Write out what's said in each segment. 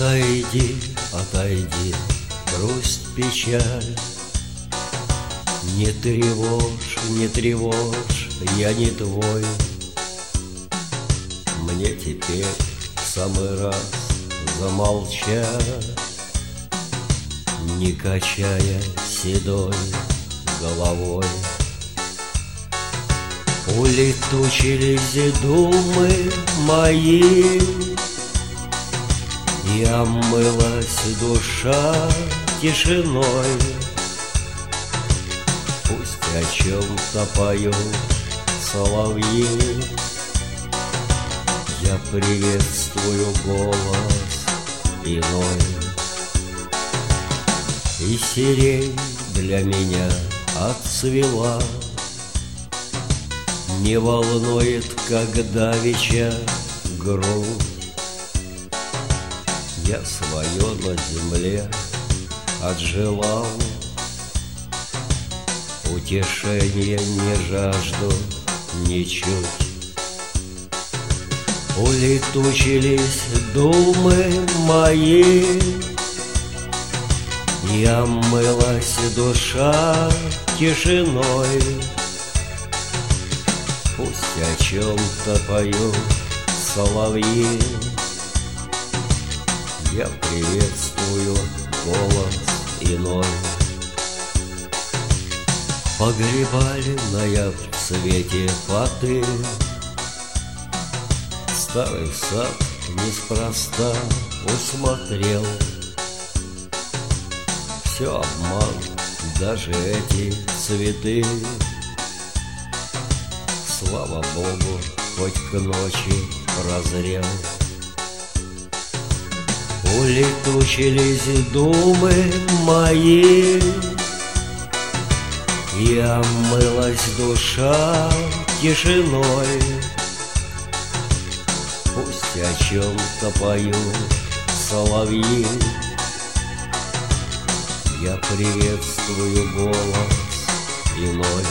Отойди, отойди, грусть, печаль. Не тревожь, не тревожь, я не твой. Мне теперь в самый раз замолчать, не качая седой головой. Улетучились думы мои, и омылась душа тишиной. Пусть о чем-то поют соловьи, я приветствую голос иной. И сирень для меня отцвела, не волнует, как давеча, грудь. Я свое на земле отжелал, утешения не жажду ничуть. Улетучились думы мои, и омылась душа тишиной. Пусть о чем-то поют соловьи, я приветствую голос иной. Погребальная в цвете поты, старый сад неспроста усмотрел. Все обман, даже эти цветы. Слава Богу, хоть к ночи прозрел. Улетучились думы мои, и омылась душа тишиной. Пусть о чем-то поют соловьи, я приветствую голос иной.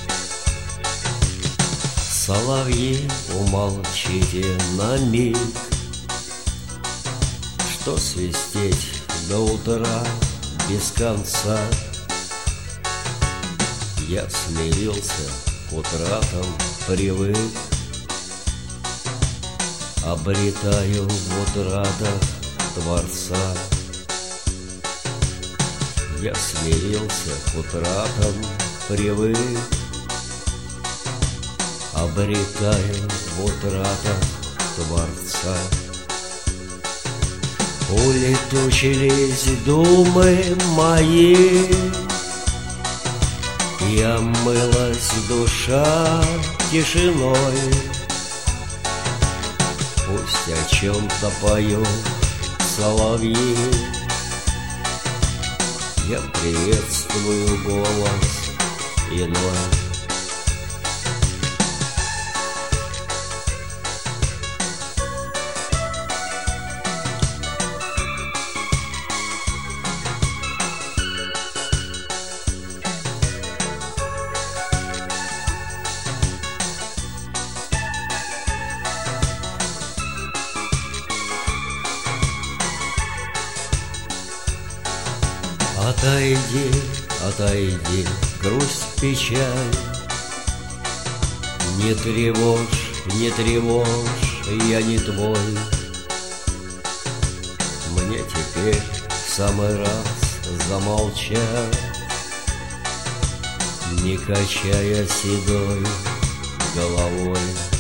Соловьи, умолчите на миг, что свистеть до утра без конца. Я смирился, к утратам привык, обретаю в утратах Творца. Я смирился, к утратам привык, обретаю в утратах Творца. Улетучились думы мои, и омылась душа тишиной. Пусть о чем-то поют соловьи, я приветствую голос иной. Отойди, отойди, грусть, печаль. Не тревожь, не тревожь, я не твой. Мне теперь в самый раз замолчать, не качая седой головой.